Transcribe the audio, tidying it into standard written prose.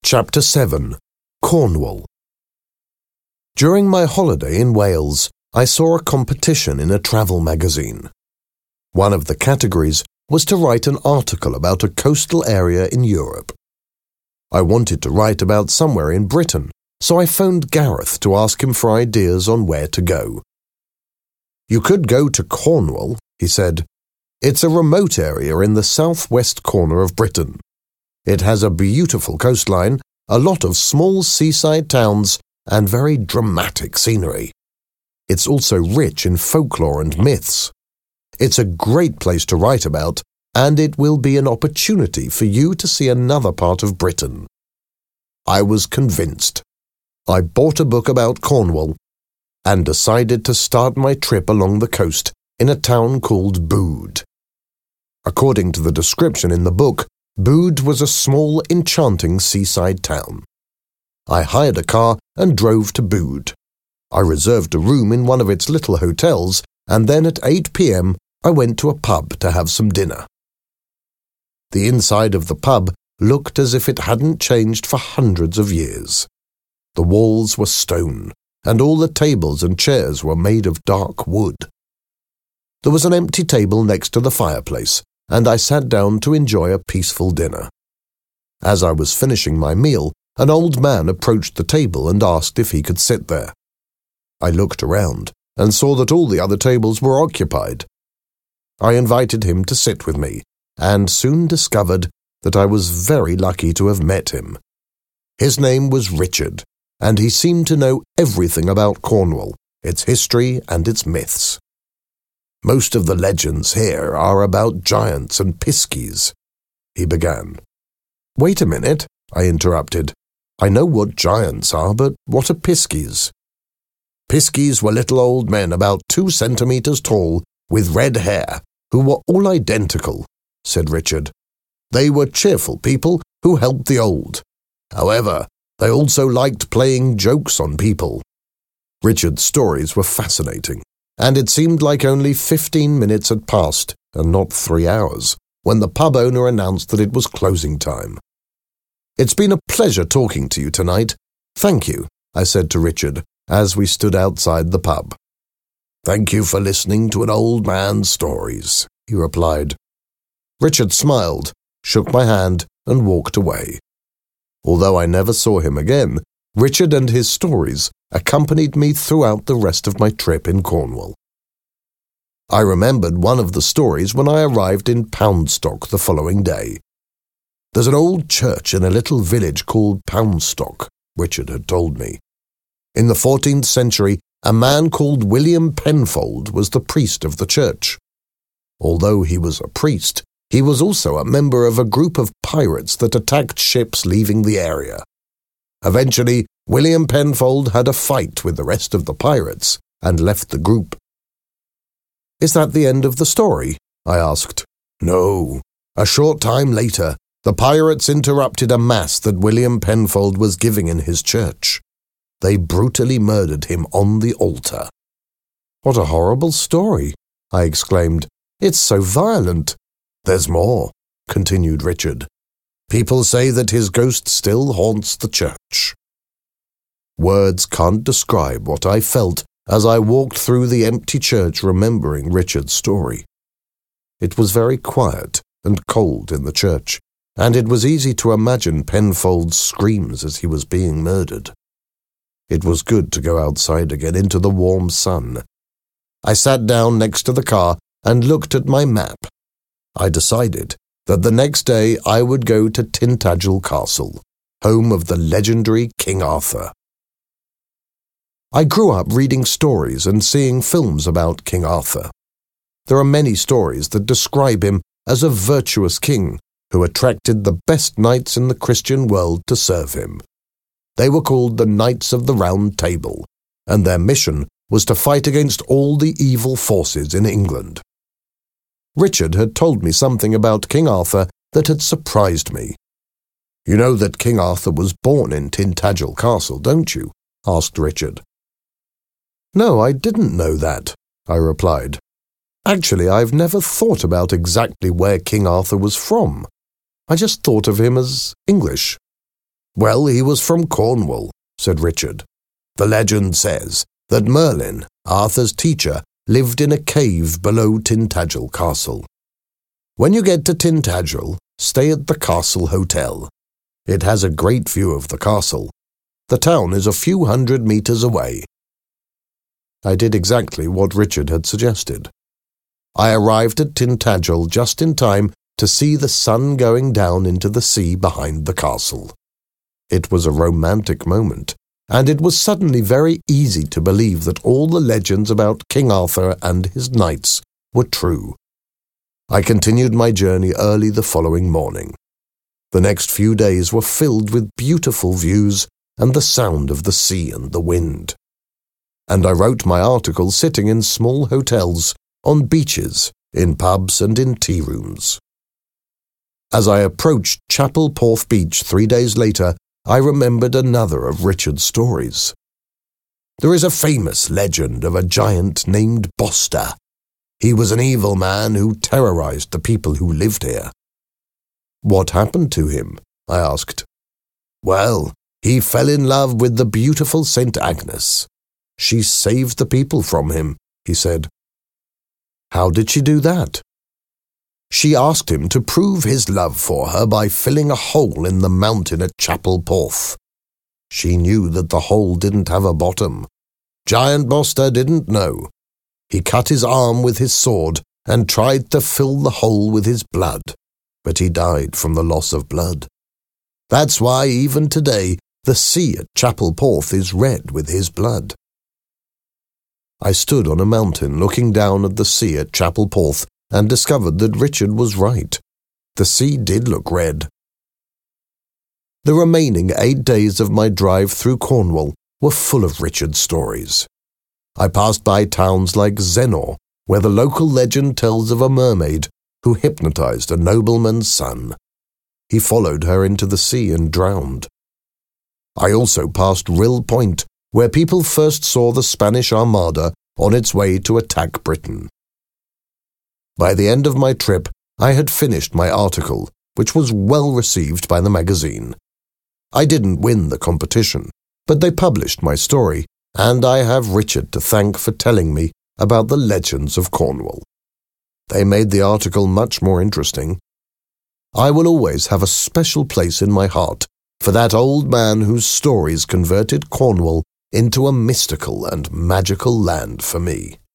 Chapter 7. Cornwall. During my holiday in Wales, I saw a competition in a travel magazine. One of the categories was to write an article about a coastal area in Europe. I wanted to write about somewhere in Britain, so I phoned Gareth to ask him for ideas on where to go. "You could go to Cornwall," he said. "It's a remote area in the southwest corner of Britain. It has a beautiful coastline, a lot of small seaside towns, and very dramatic scenery. It's also rich in folklore and myths. It's a great place to write about, and it will be an opportunity for you to see another part of Britain." I was convinced. I bought a book about Cornwall and decided to start my trip along the coast in a town called Bude. According to the description in the book, Bude was a small, enchanting seaside town. I hired a car and drove to Bude. I reserved a room in one of its little hotels, and then at 8 p.m. I went to a pub to have some dinner. The inside of the pub looked as if it hadn't changed for hundreds of years. The walls were stone, and all the tables and chairs were made of dark wood. There was an empty table next to the fireplace, and I sat down to enjoy a peaceful dinner. As I was finishing my meal, an old man approached the table and asked if he could sit there. I looked around and saw that all the other tables were occupied. I invited him to sit with me, and soon discovered that I was very lucky to have met him. His name was Richard, and he seemed to know everything about Cornwall, its history and its myths. "Most of the legends here are about giants and piskies," he began. "Wait a minute," I interrupted. "I know what giants are, but what are piskies?" "Piskies were little old men about 2 centimeters tall with red hair, who were all identical," said Richard. "They were cheerful people who helped the old. However, they also liked playing jokes on people." Richard's stories were fascinating, and it seemed like only 15 minutes had passed, and not 3 hours, when the pub owner announced that it was closing time. "It's been a pleasure talking to you tonight. Thank you," I said to Richard as we stood outside the pub. "Thank you for listening to an old man's stories," he replied. Richard smiled, shook my hand, and walked away. Although I never saw him again, Richard and his stories accompanied me throughout the rest of my trip in Cornwall. I remembered one of the stories when I arrived in Poundstock the following day. "There's an old church in a little village called Poundstock," Richard had told me. "In the 14th century, a man called William Penfold was the priest of the church. Although he was a priest, he was also a member of a group of pirates that attacked ships leaving the area. Eventually, William Penfold had a fight with the rest of the pirates and left the group." "Is that the end of the story?" I asked. "No. A short time later, the pirates interrupted a mass that William Penfold was giving in his church. They brutally murdered him on the altar." "What a horrible story," I exclaimed. "It's so violent." "There's more," continued Richard. "People say that his ghost still haunts the church." Words can't describe what I felt as I walked through the empty church remembering Richard's story. It was very quiet and cold in the church, and it was easy to imagine Penfold's screams as he was being murdered. It was good to go outside again into the warm sun. I sat down next to the car and looked at my map. I decided that the next day I would go to Tintagel Castle, home of the legendary King Arthur. I grew up reading stories and seeing films about King Arthur. There are many stories that describe him as a virtuous king who attracted the best knights in the Christian world to serve him. They were called the Knights of the Round Table, and their mission was to fight against all the evil forces in England. Richard had told me something about King Arthur that had surprised me. "You know that King Arthur was born in Tintagel Castle, don't you?" asked Richard. "No, I didn't know that," I replied. "Actually, I've never thought about exactly where King Arthur was from. I just thought of him as English." Well, he was from Cornwall, said Richard. The legend says that Merlin, Arthur's teacher, lived in a cave below Tintagel Castle. When you get to Tintagel, stay at the Castle Hotel. It has a great view of the castle. The town is a few 100 meters away. I did exactly what Richard had suggested. I arrived at Tintagel just in time to see the sun going down into the sea behind the castle. It was a romantic moment, and it was suddenly very easy to believe that all the legends about King Arthur and his knights were true. I continued my journey early the following morning. The next few days were filled with beautiful views and the sound of the sea and the wind. And I wrote my article sitting in small hotels, on beaches, in pubs and in tea rooms. As I approached Chapel Porth Beach 3 days later, I remembered another of Richard's stories. There is a famous legend of a giant named Boster. He was an evil man who terrorized the people who lived here. What happened to him? I asked. Well, he fell in love with the beautiful St. Agnes. She saved the people from him, he said. How did she do that? She asked him to prove his love for her by filling a hole in the mountain at Chapel Porth. She knew that the hole didn't have a bottom. Giant Boster didn't know. He cut his arm with his sword and tried to fill the hole with his blood, but he died from the loss of blood. That's why even today the sea at Chapel Porth is red with his blood. I stood on a mountain looking down at the sea at Chapel Porth and discovered that Richard was right. The sea did look red. The remaining 8 days of my drive through Cornwall were full of Richard's stories. I passed by towns like Zennor, where the local legend tells of a mermaid who hypnotized a nobleman's son. He followed her into the sea and drowned. I also passed Rill Point, where people first saw the Spanish Armada on its way to attack Britain. By the end of my trip, I had finished my article, which was well received by the magazine. I didn't win the competition, but they published my story, and I have Richard to thank for telling me about the legends of Cornwall. They made the article much more interesting. I will always have a special place in my heart for that old man whose stories converted Cornwall into a mystical and magical land for me.